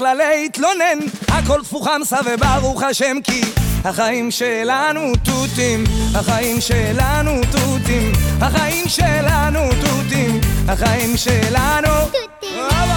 בכלל להתלונן, הכל תפוחם וברוך השם כי החיים שלנו תותים, החיים שלנו תותים, החיים שלנו תותים, החיים שלנו תותים.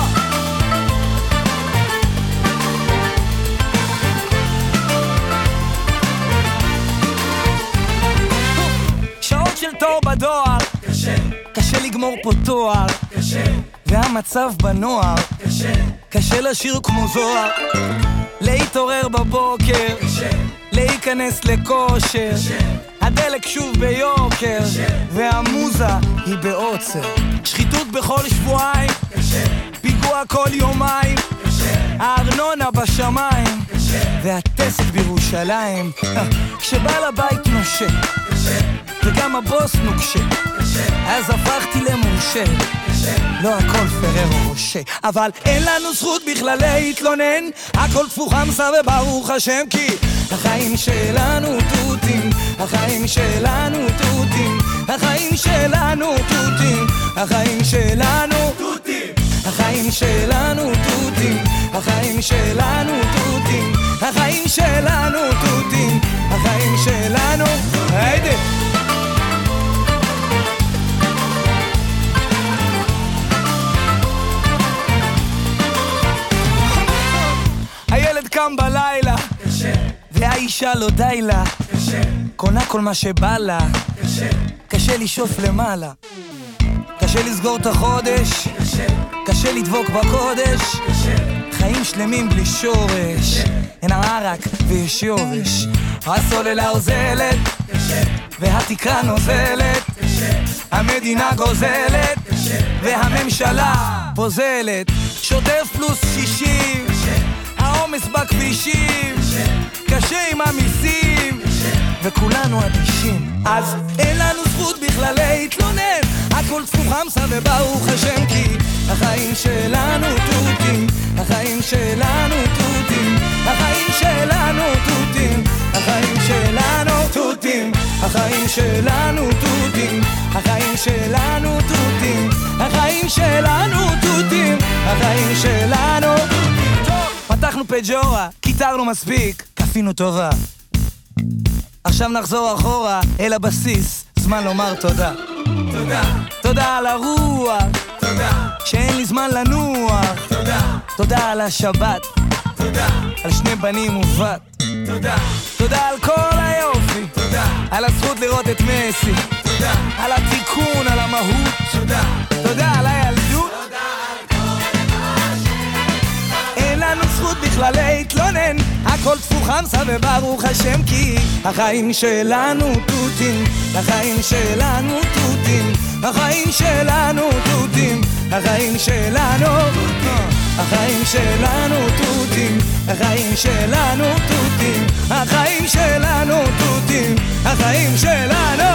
שעות של תור בדואר, קשה, קשה לגמור פה תואר, קשה, והמצב בנוער, קשה, קשה לשיר כמו זוהר, להתעורר בבוקר, קשה, להיכנס לכושר, קשה, הדלק שוב ביוקר, קשה, והמוזה היא בעוצר, שחיתות בכל שבועיים, קשה, פיגוע כל יומיים, קשה, הארנונה בשמיים, קשה, והטסט בירושלים, כשבעל הבית נושה, קשה, וגם הבוס נוקשה, אז הפכתי למורשה, לא הכל פרר רושה, אבל אין לנו זכות בכלל להתלונן, הכל תפוחם וברוך השם כי החיים שלנו תותים, החיים שלנו תותים, החיים שלנו תותים, החיים שלנו תותים, החיים שלנו תותים, החיים שלנו תותים, החיים שלנו תותים, החיים שלנו היידה. הילד קם בלילה, קשה, והאישה לא די לה, קשה, קונה כל מה שבא לה, קשה, קשה לשאוף למעלה, קשה לסגור את החודש, קשה, קשה לדבוק בקודש, קשה, חיים שלמים בלי שורש, אין ערק ויש יובש, הסוללה עוזלת, קשה, והתקרה נוזלת, קשה, המדינה גוזלת, קשה, והממשלה פוזלת, שוטף פלוס 60, העומס בכבישים, קשה עם המיסים, וכולנו אדישים, אז אין לנו זכות בכלל להתלונן, הכל תפוחם וברוך השם כי החיים שלנו תותים, החיים שלנו תותים, החיים שלנו תותים, החיים שלנו תותים, החיים שלנו תותים, החיים שלנו תותים, החיים שלנו תותים, החיים שלנו תותים. פתחנו פג'ורה, קיטרנו מספיק, כפינו טובה, עכשיו נחזור אחורה אל הבסיס, זמן לומר תודה, תודה, תודה על הרוח, תודה, שאין לי זמן לנוח, תודה, תודה על השבת, תודה, על שני בנים ובת, תודה, תודה על כל היופי, תודה, על הזכות לראות את מסי, תודה, על התיקון, על המהות, תודה, תודה על הילדות, תודה על כל מה אין לנו זכות בכלל להתלונן, הכל תפוחם וברוך השם כי החיים שלנו תותים, החיים שלנו תותים, החיים שלנו תותים, החיים שלנו תותים, החיים שלנו תותים, החיים שלנו תותים, החיים שלנו תותים, החיים שלנו